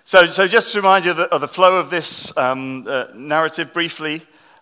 So just to remind you of the flow of this narrative briefly,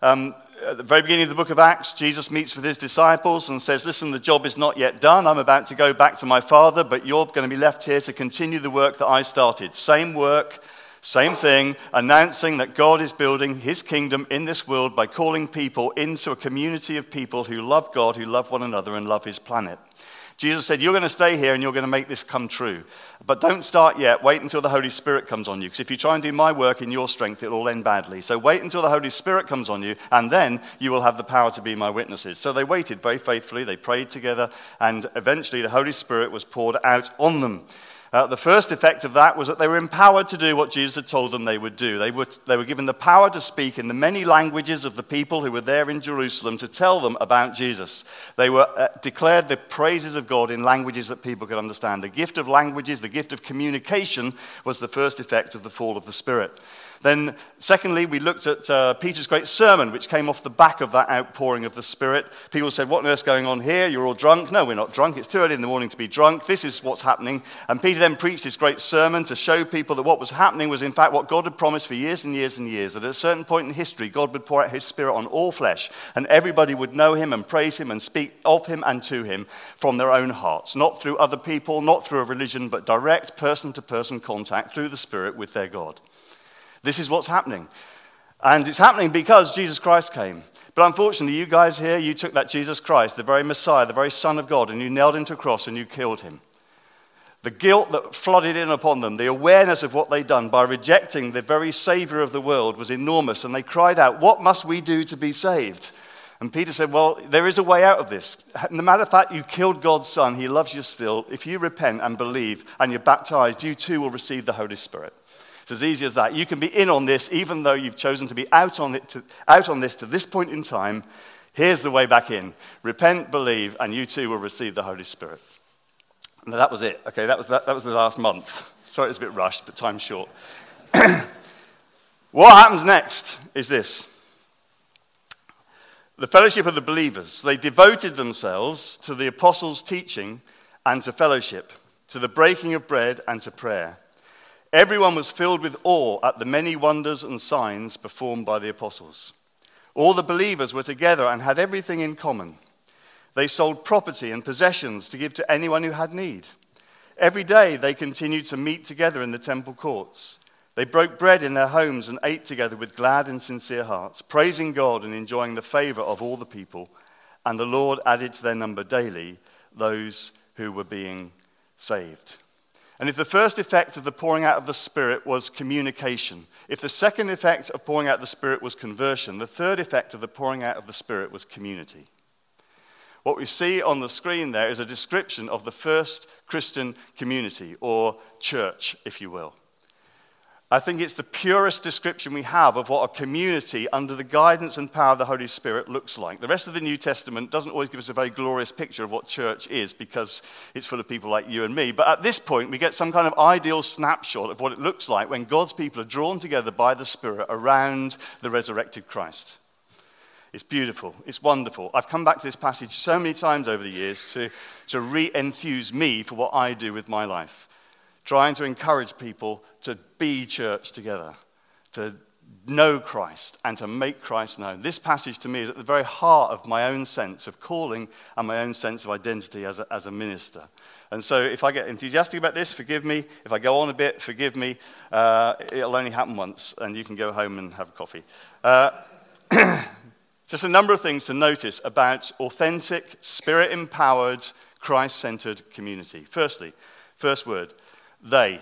at the very beginning of the book of Acts, Jesus meets with his disciples and says, listen, the job is not yet done. I'm about to go back to my Father, but you're going to be left here to continue the work that I started. Same work, same thing, announcing that God is building his kingdom in this world by calling people into a community of people who love God, who love one another, and love his planet. Jesus said, you're going to stay here and you're going to make this come true. But don't start yet. Wait until the Holy Spirit comes on you. Because if you try and do my work in your strength, it'll all end badly. So wait until the Holy Spirit comes on you, and then you will have the power to be my witnesses. So they waited very faithfully. They prayed together, and eventually the Holy Spirit was poured out on them. The first effect of that was that they were empowered to do what Jesus had told them they would do. They were given the power to speak in the many languages of the people who were there in Jerusalem to tell them about Jesus. They were declared the praises of God in languages that people could understand. The gift of languages, the gift of communication, was the first effect of the fall of the Spirit. Then, secondly, we looked at Peter's great sermon, which came off the back of that outpouring of the Spirit. People said, what on earth's going on here? You're all drunk. No, we're not drunk. It's too early in the morning to be drunk. This is what's happening. And Peter then preached his great sermon to show people that what was happening was, in fact, what God had promised for years and years and years, that at a certain point in history, God would pour out his Spirit on all flesh, and everybody would know him and praise him and speak of him and to him from their own hearts, not through other people, not through a religion, but direct person-to-person contact through the Spirit with their God. This is what's happening. And it's happening because Jesus Christ came. But unfortunately, you guys here, you took that Jesus Christ, the very Messiah, the very Son of God, and you nailed him to a cross and you killed him. The guilt that flooded in upon them, the awareness of what they'd done by rejecting the very Savior of the world was enormous. And they cried out, what must we do to be saved? And Peter said, well, there is a way out of this. No matter the fact you killed God's Son, he loves you still. If you repent and believe and you're baptized, you too will receive the Holy Spirit. It's as easy as that. You can be in on this even though you've chosen to be out on this to this point in time. Here's the way back in. Repent, believe, and you too will receive the Holy Spirit. And that was it. Okay, that was the last month. Sorry it was a bit rushed, but time's short. What happens next is this. The fellowship of the believers, they devoted themselves to the apostles' teaching and to fellowship, to the breaking of bread and to prayer. Everyone was filled with awe at the many wonders and signs performed by the apostles. All the believers were together and had everything in common. They sold property and possessions to give to anyone who had need. Every day they continued to meet together in the temple courts. They broke bread in their homes and ate together with glad and sincere hearts, praising God and enjoying the favor of all the people. And the Lord added to their number daily those who were being saved. And if the first effect of the pouring out of the Spirit was communication, if the second effect of pouring out the Spirit was conversion, the third effect of the pouring out of the Spirit was community. What we see on the screen there is a description of the first Christian community, or church, if you will. I think it's the purest description we have of what a community under the guidance and power of the Holy Spirit looks like. The rest of the New Testament doesn't always give us a very glorious picture of what church is because it's full of people like you and me. But at this point, we get some kind of ideal snapshot of what it looks like when God's people are drawn together by the Spirit around the resurrected Christ. It's beautiful. It's wonderful. I've come back to this passage so many times over the years to re-enthuse me for what I do with my life. Trying to encourage people to be church together, to know Christ and to make Christ known. This passage to me is at the very heart of my own sense of calling and my own sense of identity as a minister. And so if I get enthusiastic about this, forgive me. If I go on a bit, forgive me. It'll only happen once and you can go home and have a coffee. Just a number of things to notice about authentic, Spirit-empowered, Christ-centered community. Firstly, first word, they.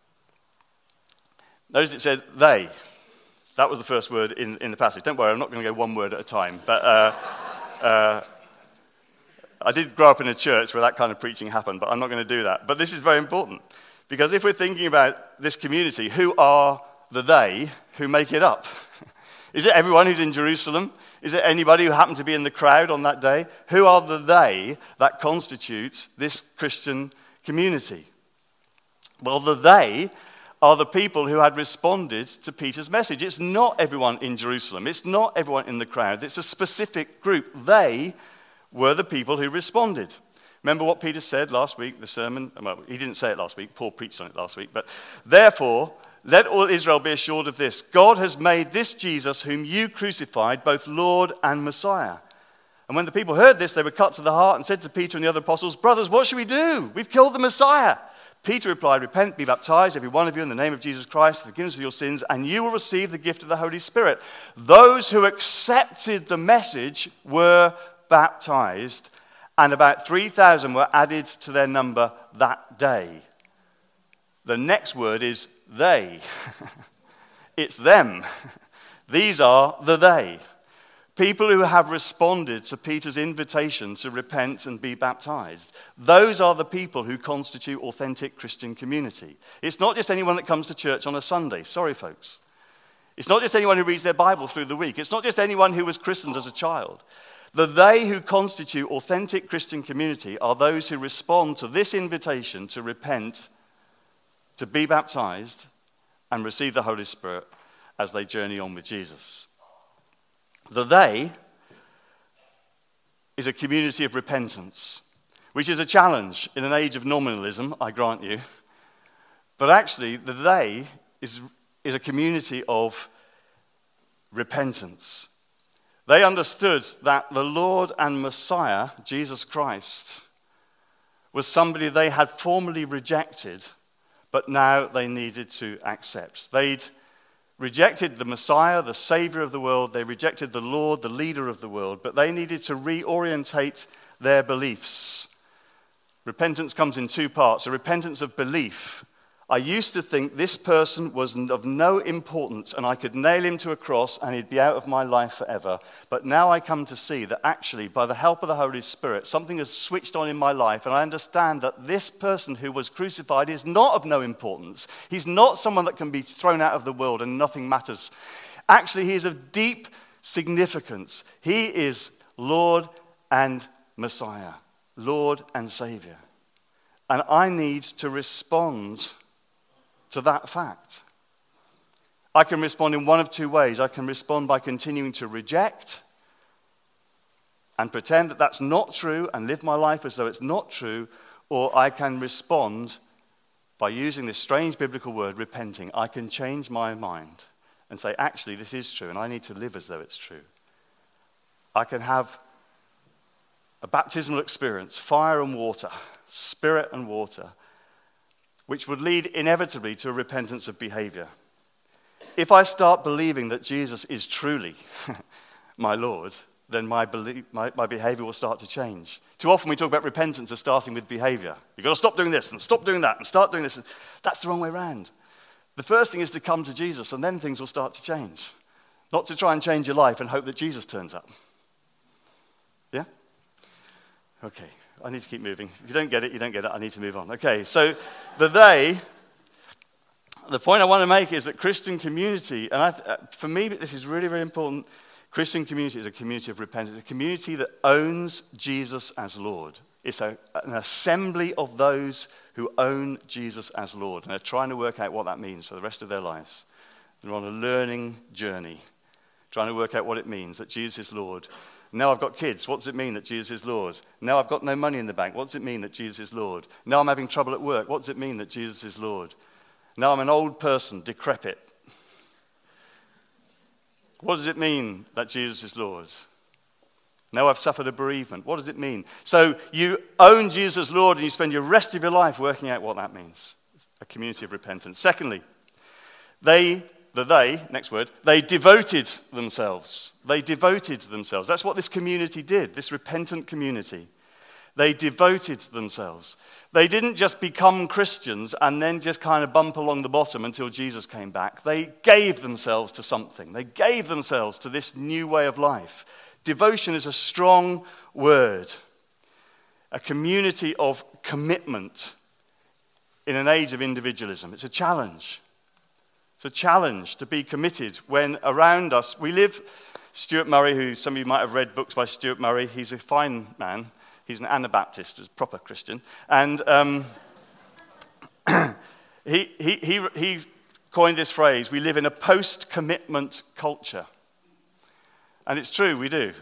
Notice it said they. That was the first word in the passage. Don't worry, I'm not going to go one word at a time. But I did grow up in a church where that kind of preaching happened, but I'm not going to do that. But this is very important. Because if we're thinking about this community, who are the they who make it up? Is it everyone who's in Jerusalem? Is it anybody who happened to be in the crowd on that day? Who are the they that constitute this Christian community? Well, the they are the people who had responded to Peter's message. It's not everyone in Jerusalem. It's not everyone in the crowd. It's a specific group. They were the people who responded. Remember what Peter said last week, the sermon? Well, he didn't say it last week. Paul preached on it last week. But therefore, Let all Israel be assured of this. God has made this Jesus, whom you crucified, both Lord and Messiah. And when the people heard this, they were cut to the heart and said to Peter and the other apostles, brothers, what should we do? We've killed the Messiah. Peter replied, repent, be baptized, every one of you, in the name of Jesus Christ, for forgiveness of your sins, and you will receive the gift of the Holy Spirit. Those who accepted the message were baptized, and about 3,000 were added to their number that day. The next word is they. It's them. These are the they. People who have responded to Peter's invitation to repent and be baptized. Those are the people who constitute authentic Christian community. It's not just anyone that comes to church on a Sunday. Sorry, folks. It's not just anyone who reads their Bible through the week. It's not just anyone who was christened as a child. The they who constitute authentic Christian community are those who respond to this invitation to repent, to be baptized, and receive the Holy Spirit as they journey on with Jesus. The they is a community of repentance, which is a challenge in an age of nominalism, I grant you. But actually, the they is a community of repentance. They understood that the Lord and Messiah, Jesus Christ, was somebody they had formerly rejected, but now they needed to accept. They'd rejected the Messiah, the Savior of the world. They rejected the Lord, the leader of the world, but they needed to reorientate their beliefs. Repentance comes in two parts. A repentance of belief. I used to think this person was of no importance and I could nail him to a cross and he'd be out of my life forever. But now I come to see that actually, by the help of the Holy Spirit, something has switched on in my life, and I understand that this person who was crucified is not of no importance. He's not someone that can be thrown out of the world and nothing matters. Actually, he is of deep significance. He is Lord and Messiah, Lord and Savior. And I need to respond to that fact. I can respond in one of two ways. I can respond by continuing to reject and pretend that that's not true and live my life as though it's not true, or I can respond by using this strange biblical word, repenting. I can change my mind and say, actually, this is true, and I need to live as though it's true. I can have a baptismal experience, fire and water, spirit and water, which would lead inevitably to a repentance of behavior. If I start believing that Jesus is truly my Lord, then my behavior will start to change. Too often we talk about repentance as starting with behavior. You've got to stop doing this and stop doing that and start doing this. That's the wrong way around. The first thing is to come to Jesus, and then things will start to change. Not to try and change your life and hope that Jesus turns up. Yeah? Okay. I need to keep moving. If you don't get it, you don't get it. I need to move on. Okay, so the point I want to make is that Christian community, and for me, this is really, very important. Christian community is a community of repentance, a community that owns Jesus as Lord. It's an assembly of those who own Jesus as Lord, and they're trying to work out what that means for the rest of their lives. They're on a learning journey, trying to work out what it means that Jesus is Lord. Now I've got kids. What does it mean that Jesus is Lord? Now I've got no money in the bank. What does it mean that Jesus is Lord? Now I'm having trouble at work. What does it mean that Jesus is Lord? Now I'm an old person, decrepit. What does it mean that Jesus is Lord? Now I've suffered a bereavement. What does it mean? So you own Jesus as Lord and you spend your rest of your life working out what that means. A community of repentance. Secondly, they devoted themselves. They devoted themselves. That's what this community did, this repentant community. They devoted themselves. They didn't just become Christians and then just kind of bump along the bottom until Jesus came back. They gave themselves to something. They gave themselves to this new way of life. Devotion is a strong word. A community of commitment in an age of individualism. It's a challenge. It's a challenge to be committed when around us, we live, Stuart Murray, who some of you might have read books by Stuart Murray, he's a fine man. He's an Anabaptist, a proper Christian. And he coined this phrase, we live in a post-commitment culture. And it's true, we do.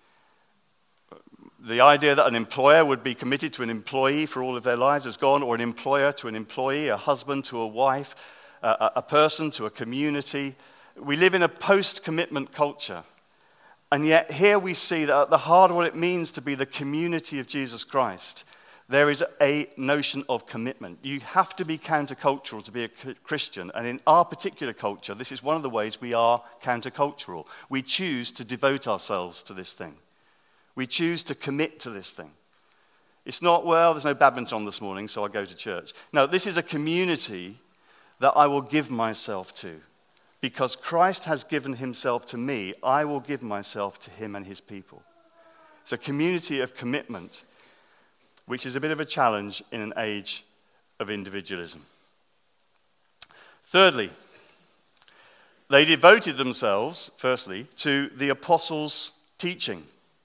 The idea that an employer would be committed to an employee for all of their lives has gone, or an employer to an employee, a husband to a wife, a person, to a community. We live in a post-commitment culture. And yet here we see that at the heart of what it means to be the community of Jesus Christ, there is a notion of commitment. You have to be countercultural to be a Christian. And in our particular culture, this is one of the ways we are countercultural. We choose to devote ourselves to this thing. We choose to commit to this thing. It's not, well, there's no badminton on this morning, so I go to church. No, this is a community that I will give myself to. Because Christ has given himself to me, I will give myself to him and his people. It's a community of commitment, which is a bit of a challenge in an age of individualism. Thirdly, they devoted themselves, firstly, to the apostles' teaching.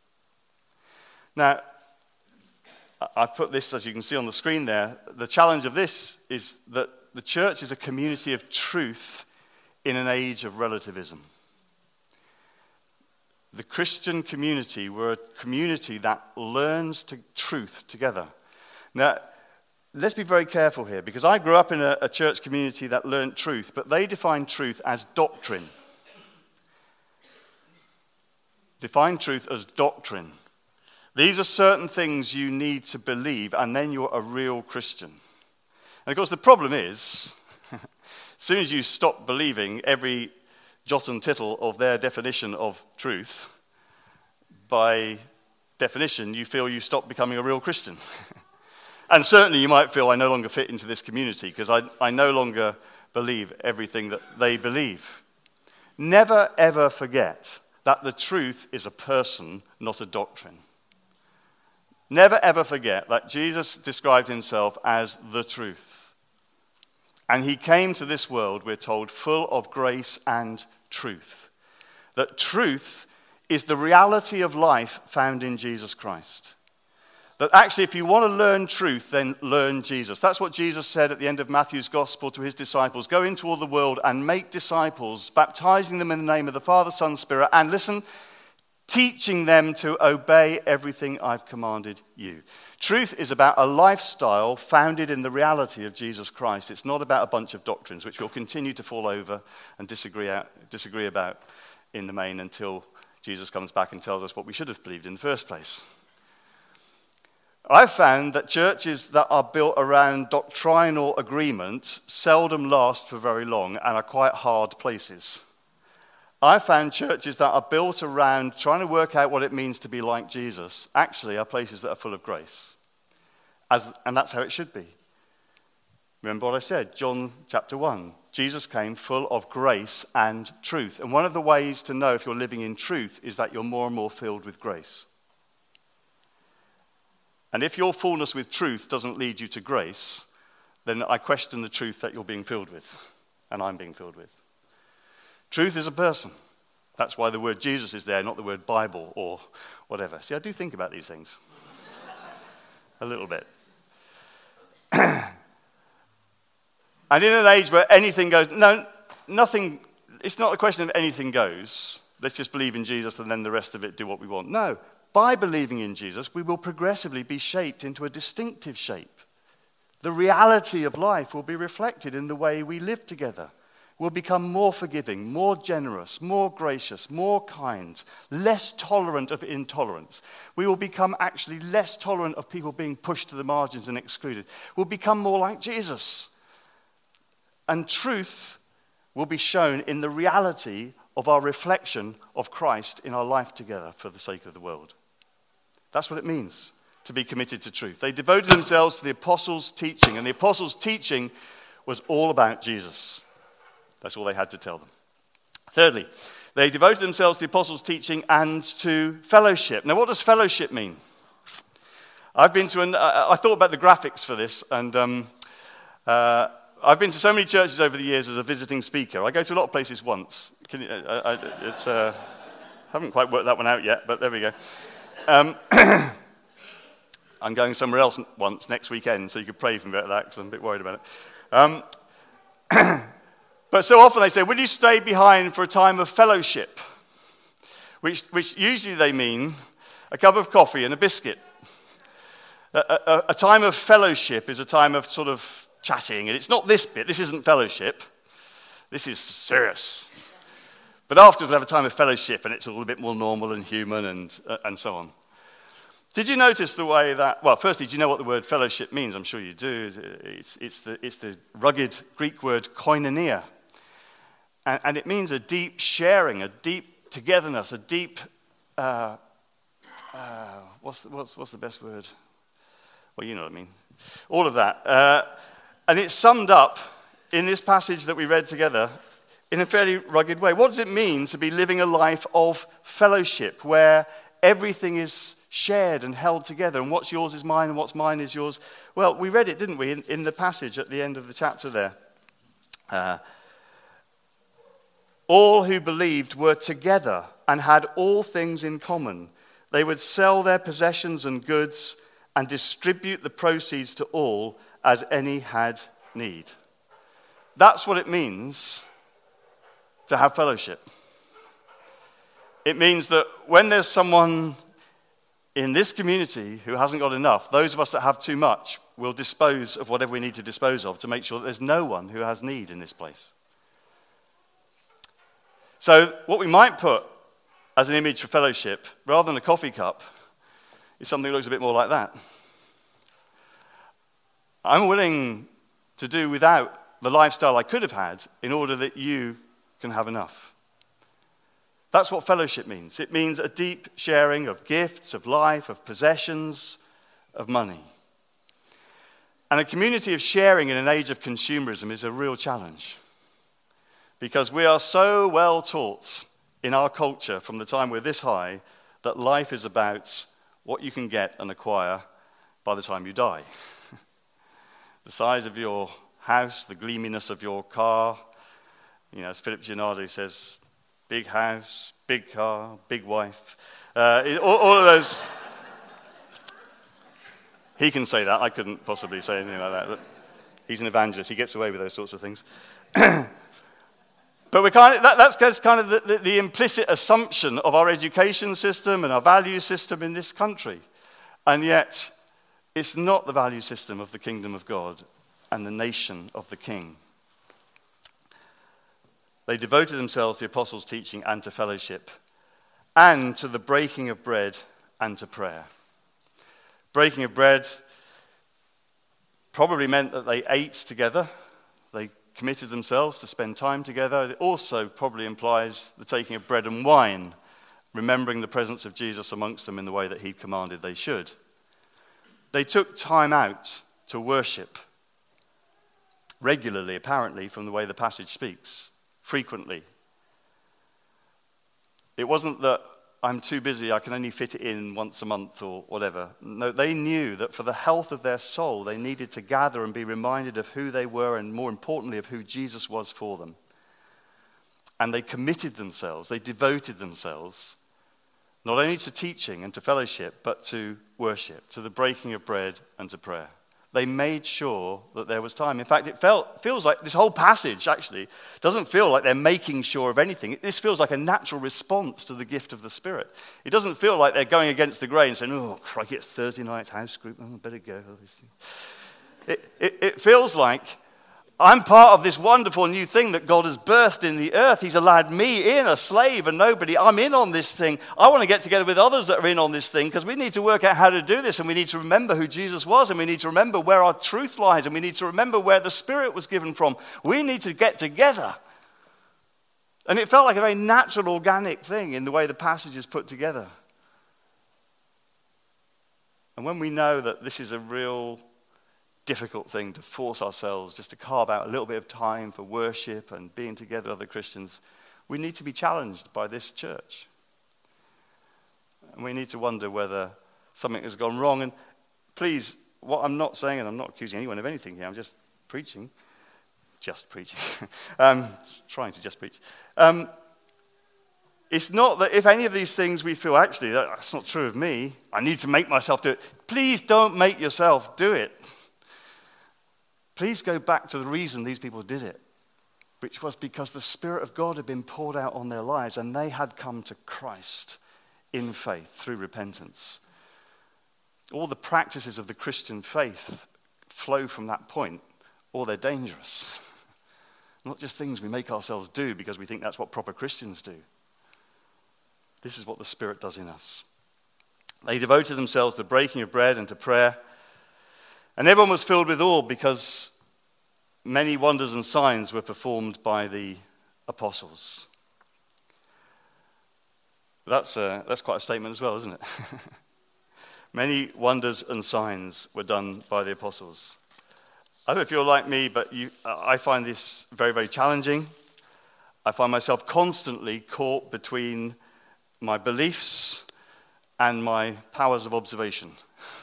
Now, I've put this, as you can see on the screen there. The challenge of this is that the church is a community of truth in an age of relativism. The Christian community, we're a community that learns truth together. Now, let's be very careful here, because I grew up in a church community that learned truth, but they define truth as doctrine. Define truth as doctrine. These are certain things you need to believe, and then you're a real Christian. And of course, the problem is, as soon as you stop believing every jot and tittle of their definition of truth, by definition, you feel you stop becoming a real Christian. And certainly you might feel, I no longer fit into this community because I no longer believe everything that they believe. Never, ever forget that the truth is a person, not a doctrine. Never, ever forget that Jesus described himself as the truth. And he came to this world, we're told, full of grace and truth. That truth is the reality of life found in Jesus Christ. That actually, if you want to learn truth, then learn Jesus. That's what Jesus said at the end of Matthew's gospel to his disciples. Go into all the world and make disciples, baptizing them in the name of the Father, Son, Spirit, and listen, teaching them to obey everything I've commanded you. Truth is about a lifestyle founded in the reality of Jesus Christ. It's not about a bunch of doctrines, which we'll continue to fall over and disagree about in the main until Jesus comes back and tells us what we should have believed in the first place. I've found that churches that are built around doctrinal agreement seldom last for very long and are quite hard places. I've found churches that are built around trying to work out what it means to be like Jesus actually are places that are full of grace. And that's how it should be. Remember what I said, John chapter 1. Jesus came full of grace and truth. And one of the ways to know if you're living in truth is that you're more and more filled with grace. And if your fullness with truth doesn't lead you to grace, then I question the truth that you're being filled with, and I'm being filled with. Truth is a person. That's why the word Jesus is there, not the word Bible or whatever. See, I do think about these things. A little bit. And in an age where anything goes, nothing, it's not a question of anything goes. Let's just believe in Jesus and then the rest of it do what we want. No. By believing in Jesus, we will progressively be shaped into a distinctive shape. The reality of life will be reflected in the way we live together. We'll become more forgiving, more generous, more gracious, more kind, less tolerant of intolerance. We will become actually less tolerant of people being pushed to the margins and excluded. We'll become more like Jesus. And truth will be shown in the reality of our reflection of Christ in our life together for the sake of the world. That's what it means to be committed to truth. They devoted themselves to the apostles' teaching, and the apostles' teaching was all about Jesus. That's all they had to tell them. Thirdly, they devoted themselves to the apostles' teaching and to fellowship. Now, what does fellowship mean? I thought about the graphics for this, and I've been to so many churches over the years as a visiting speaker. I go to a lot of places once. I haven't quite worked that one out yet, but there we go. I'm going somewhere else once next weekend, so you could pray for me about that because I'm a bit worried about it. But so often they say, will you stay behind for a time of fellowship? Which usually they mean a cup of coffee and a biscuit. A time of fellowship is a time of sort of chatting, and it's not this bit. This isn't fellowship. This is serious. But afterwards, we'll have a time of fellowship, and it's all a bit more normal and human and so on. Did you notice the way that, well, firstly, do you know what the word fellowship means? I'm sure you do. It's the rugged Greek word koinonia. And it means a deep sharing, a deep togetherness, a deep, what's the best word? Well, you know what I mean. All of that. And it's summed up in this passage that we read together in a fairly rugged way. What does it mean to be living a life of fellowship where everything is shared and held together, and what's yours is mine and what's mine is yours? Well, we read it, didn't we, in the passage at the end of the chapter there. All who believed were together and had all things in common. They would sell their possessions and goods and distribute the proceeds to all as any had need. That's what it means to have fellowship. It means that when there's someone in this community who hasn't got enough, those of us that have too much will dispose of whatever we need to dispose of to make sure that there's no one who has need in this place. So what we might put as an image for fellowship, rather than a coffee cup, is something that looks a bit more like that. I'm willing to do without the lifestyle I could have had in order that you can have enough. That's what fellowship means. It means a deep sharing of gifts, of life, of possessions, of money. And a community of sharing in an age of consumerism is a real challenge. Because we are so well taught in our culture from the time we're this high that life is about what you can get and acquire by the time you die. The size of your house, the gleaminess of your car. You know, as Philip Gianardi says, big house, big car, big wife. All of those. He can say that. I couldn't possibly say anything like that. But he's an evangelist. He gets away with those sorts of things. But that's kind of the implicit assumption of our education system and our value system in this country. And yet, it's not the value system of the kingdom of God and the nation of the King. They devoted themselves to the apostles' teaching and to fellowship, and to the breaking of bread and to prayer. Breaking of bread probably meant that they ate together. They committed themselves to spend time together. It also probably implies the taking of bread and wine, remembering the presence of Jesus amongst them in the way that he commanded they should. They took time out to worship regularly, apparently, from the way the passage speaks. Frequently. It wasn't that I'm too busy, I can only fit it in once a month or whatever. No, they knew that for the health of their soul, they needed to gather and be reminded of who they were and, more importantly, of who Jesus was for them. And they committed themselves, they devoted themselves, not only to teaching and to fellowship, but to worship, to the breaking of bread and to prayer. They made sure that there was time. In fact, it feels like this whole passage actually doesn't feel like they're making sure of anything. This feels like a natural response to the gift of the Spirit. It doesn't feel like they're going against the grain and saying, oh, crikey, it's Thursday night house group, I better go. It feels like I'm part of this wonderful new thing that God has birthed in the earth. He's allowed me in, a slave and nobody. I'm in on this thing. I want to get together with others that are in on this thing because we need to work out how to do this, and we need to remember who Jesus was, and we need to remember where our truth lies, and we need to remember where the Spirit was given from. We need to get together. And it felt like a very natural, organic thing in the way the passage is put together. And when we know that this is a real difficult thing to force ourselves just to carve out a little bit of time for worship and being together with other Christians, we need to be challenged by this church. And we need to wonder whether something has gone wrong. And please, what I'm not saying, and I'm not accusing anyone of anything here, I'm just preaching. Trying to just preach. It's not that if any of these things we feel, actually, that's not true of me, I need to make myself do it. Please don't make yourself do it. Please go back to the reason these people did it, which was because the Spirit of God had been poured out on their lives and they had come to Christ in faith through repentance. All the practices of the Christian faith flow from that point, or they're dangerous. Not just things we make ourselves do because we think that's what proper Christians do. This is what the Spirit does in us. They devoted themselves to breaking of bread and to prayer. And everyone was filled with awe because many wonders and signs were performed by the apostles. That's quite a statement as well, isn't it? Many wonders and signs were done by the apostles. I don't know if you're like me, but I find this very, very challenging. I find myself constantly caught between my beliefs and my powers of observation.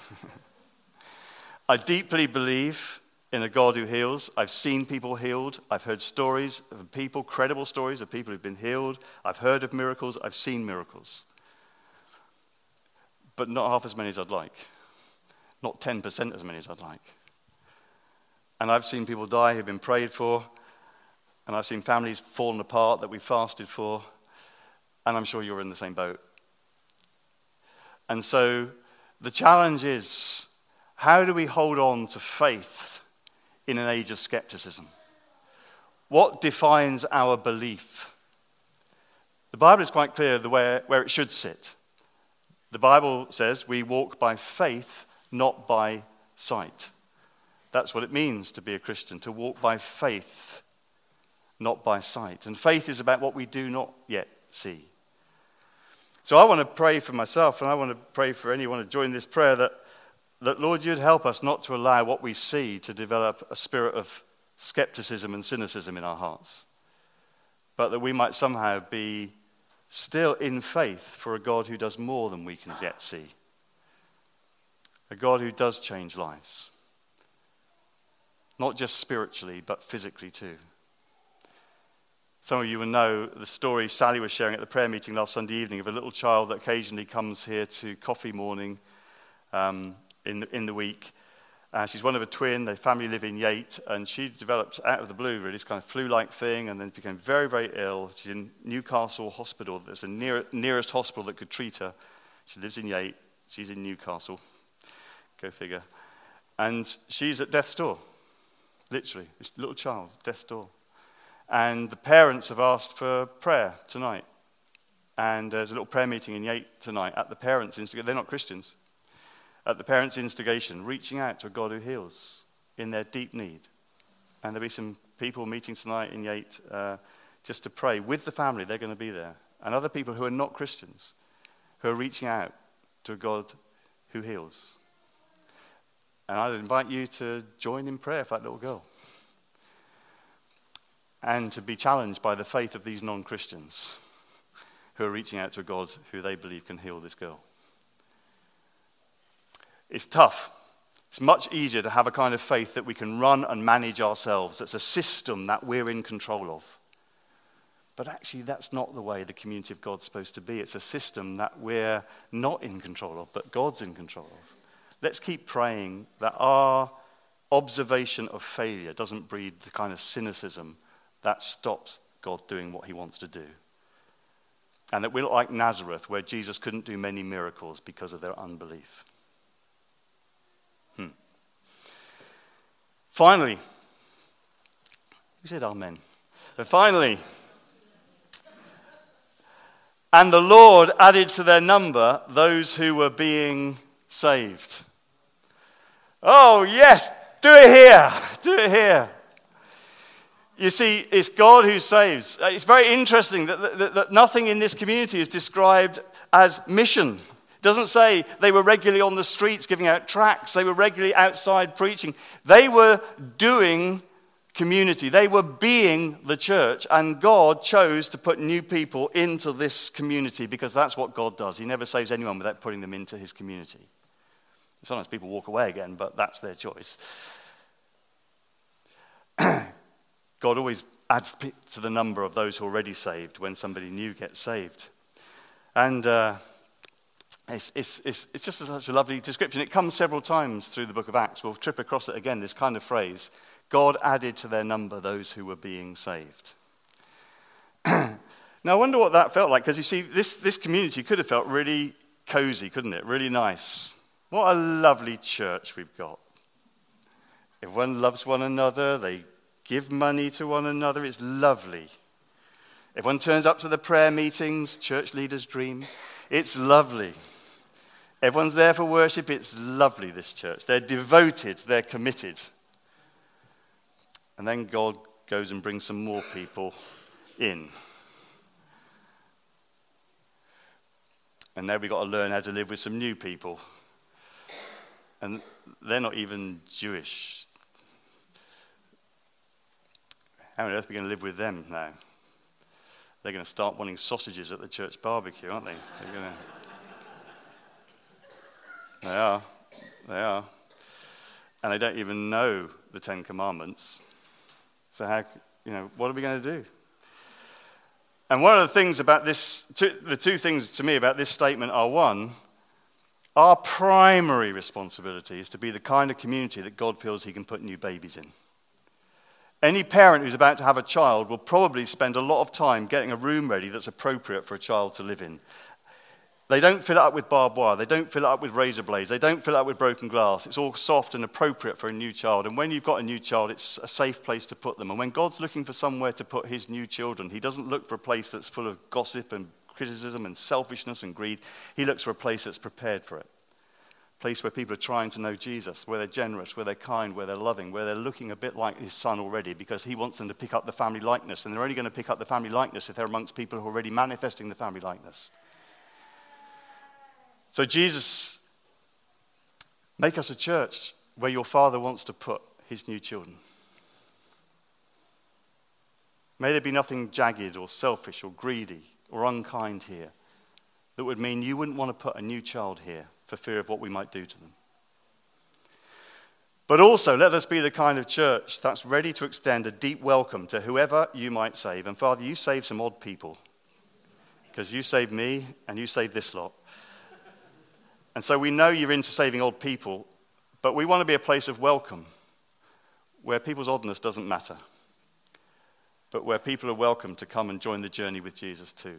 I deeply believe in a God who heals. I've seen people healed. I've heard stories of people, credible stories of people who've been healed. I've heard of miracles. I've seen miracles. But not half as many as I'd like. Not 10% as many as I'd like. And I've seen people die who've been prayed for. And I've seen families fallen apart that we fasted for. And I'm sure you're in the same boat. And so the challenge is, how do we hold on to faith in an age of skepticism? What defines our belief? The Bible is quite clear where it should sit. The Bible says we walk by faith, not by sight. That's what it means to be a Christian, to walk by faith, not by sight. And faith is about what we do not yet see. So I want to pray for myself, and I want to pray for anyone to join this prayer that Lord, you'd help us not to allow what we see to develop a spirit of skepticism and cynicism in our hearts, but that we might somehow be still in faith for a God who does more than we can yet see, a God who does change lives, not just spiritually, but physically too. Some of you will know the story Sally was sharing at the prayer meeting last Sunday evening of a little child that occasionally comes here to coffee morning in the week. She's one of a twin. Their family live in Yate, and she developed out of the blue really this kind of flu-like thing, and then became very, very ill. She's in Newcastle Hospital. There's the nearest hospital that could treat her. She lives in Yate. She's in Newcastle. Go figure. And she's at death's door, literally. This little child, death's door. And the parents have asked for prayer tonight. And there's a little prayer meeting in Yate tonight at the parents' instigation. They're not Christians. At the parents' instigation, reaching out to a God who heals in their deep need. And there'll be some people meeting tonight in Yate just to pray with the family. They're going to be there. And other people who are not Christians who are reaching out to a God who heals. And I'd invite you to join in prayer for that little girl. And to be challenged by the faith of these non-Christians who are reaching out to a God who they believe can heal this girl. It's tough. It's much easier to have a kind of faith that we can run and manage ourselves. That's a system that we're in control of. But actually, that's not the way the community of God's supposed to be. It's a system that we're not in control of, but God's in control of. Let's keep praying that our observation of failure doesn't breed the kind of cynicism that stops God doing what he wants to do. And that we're not like Nazareth, where Jesus couldn't do many miracles because of their unbelief. Finally, who said amen? Finally, and the Lord added to their number those who were being saved. Oh, yes, do it here. Do it here. You see, it's God who saves. It's very interesting that nothing in this community is described as mission. It doesn't say they were regularly on the streets giving out tracts. They were regularly outside preaching. They were doing community. They were being the church. And God chose to put new people into this community because that's what God does. He never saves anyone without putting them into his community. Sometimes people walk away again, but that's their choice. God always adds to the number of those who are already saved when somebody new gets saved. And it's just such a lovely description. It comes several times through the book of Acts. We'll trip across it again, this kind of phrase. God added to their number those who were being saved. Now, I wonder what that felt like, because you see, this community could have felt really cozy, couldn't it? Really nice. What a lovely church we've got. Everyone loves one another. They give money to one another. It's lovely. Everyone turns up to the prayer meetings, church leaders' dream. It's lovely. Everyone's there for worship. It's lovely, this church. They're devoted. They're committed. And then God goes and brings some more people in. And now we've got to learn how to live with some new people. And they're not even Jewish. How on earth are we going to live with them now? They're going to start wanting sausages at the church barbecue, aren't they? They are. And they don't even know the Ten Commandments. So what are we going to do? And one of the things about this, the two things to me about this statement are, one, our primary responsibility is to be the kind of community that God feels he can put new babies in. Any parent who's about to have a child will probably spend a lot of time getting a room ready that's appropriate for a child to live in. They don't fill it up with barbed wire. They don't fill it up with razor blades. They don't fill it up with broken glass. It's all soft and appropriate for a new child. And when you've got a new child, it's a safe place to put them. And when God's looking for somewhere to put his new children, he doesn't look for a place that's full of gossip and criticism and selfishness and greed. He looks for a place that's prepared for it. A place where people are trying to know Jesus, where they're generous, where they're kind, where they're loving, where they're looking a bit like his son already, because he wants them to pick up the family likeness. And they're only going to pick up the family likeness if they're amongst people who are already manifesting the family likeness. So Jesus, make us a church where your Father wants to put his new children. May there be nothing jagged or selfish or greedy or unkind here that would mean you wouldn't want to put a new child here for fear of what we might do to them. But also, let us be the kind of church that's ready to extend a deep welcome to whoever you might save. And Father, you save some odd people, because you saved me and you saved this lot. And so we know you're into saving odd people, but we want to be a place of welcome where people's oddness doesn't matter, but where people are welcome to come and join the journey with Jesus too.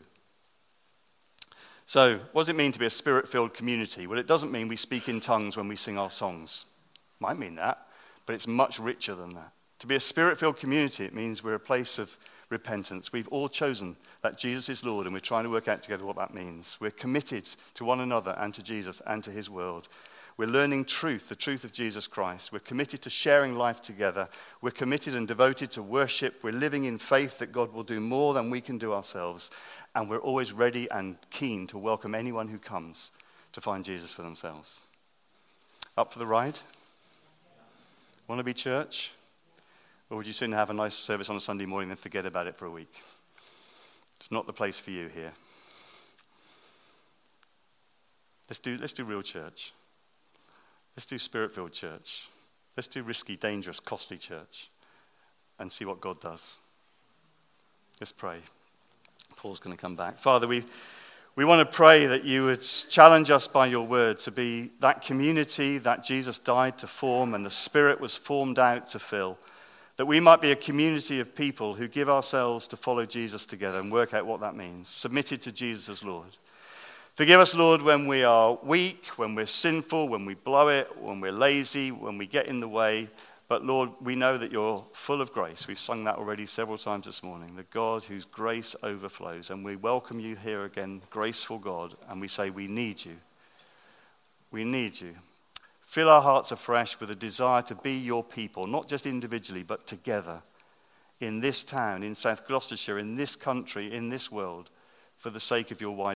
So, what does it mean to be a spirit-filled community? Well, it doesn't mean we speak in tongues when we sing our songs. Might mean that, but it's much richer than that. To be a spirit-filled community, it means we're a place of repentance. We've all chosen that Jesus is Lord, and we're trying to work out together what that means. We're committed to one another and to Jesus and to his world. We're learning truth, the truth of Jesus Christ. We're committed to sharing life together. We're committed and devoted to worship. We're living in faith that God will do more than we can do ourselves. And we're always ready and keen to welcome anyone who comes to find Jesus for themselves. Up for the ride? Want to be church? Or would you sooner have a nice service on a Sunday morning and forget about it for a week? It's not the place for you here. Let's do real church. Let's do spirit-filled church. Let's do risky, dangerous, costly church and see what God does. Let's pray. Paul's going to come back. Father, we want to pray that you would challenge us by your word to be that community that Jesus died to form and the Spirit was formed out to fill. That we might be a community of people who give ourselves to follow Jesus together and work out what that means. Submitted to Jesus as Lord. Forgive us, Lord, when we are weak, when we're sinful, when we blow it, when we're lazy, when we get in the way. But Lord, we know that you're full of grace. We've sung that already several times this morning. The God whose grace overflows. And we welcome you here again, graceful God. And we say, we need you. We need you. Fill our hearts afresh with a desire to be your people, not just individually, but together in this town, in South Gloucestershire, in this country, in this world, for the sake of your wide